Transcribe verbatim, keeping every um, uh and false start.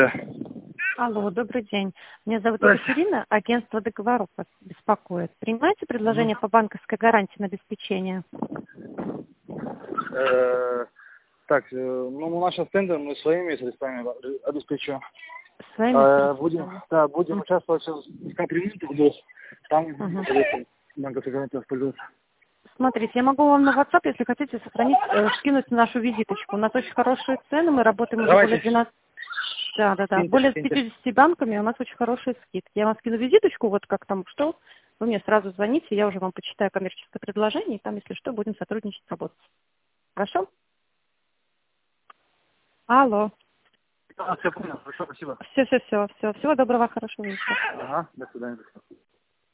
Алло, добрый день. Меня зовут Здравствуйте. Екатерина, агентство договоров вас беспокоит. Принимаете предложение по банковской гарантии на обеспечение? Э, Так, э, ну, у нас сейчас тендер, мы своими средствами обеспечиваем. Своими Э, Будем, средствами? да, будем М, участвовать сейчас в капремонте идет. Там мгм. советую банковской гарантии воспользоваться. Смотрите, я могу вам на WhatsApp, если хотите, сохранить, э, скинуть нашу визиточку. У нас очень хорошие цены, мы работаем уже более Давайте, двенадцати, да, да, да, скиньте, более скиньте. пятидесяти банками, у нас очень хорошие скидки. Я вам скину визиточку, вот как там что, вы мне сразу звоните, я уже вам почитаю коммерческое предложение, и там, если что, будем сотрудничать, работать. Хорошо? Алло. А, все понял, хорошо, спасибо. Все, все, все, все. Всего доброго, хорошего вечера. Ага, до свидания.